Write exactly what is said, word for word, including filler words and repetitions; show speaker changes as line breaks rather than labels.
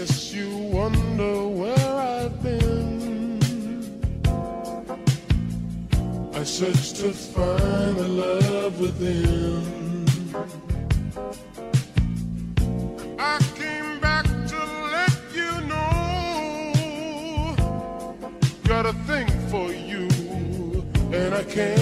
guess you wonder where I've been. I searched to find the love within. I came back to let you know, got a thing for you, and I can't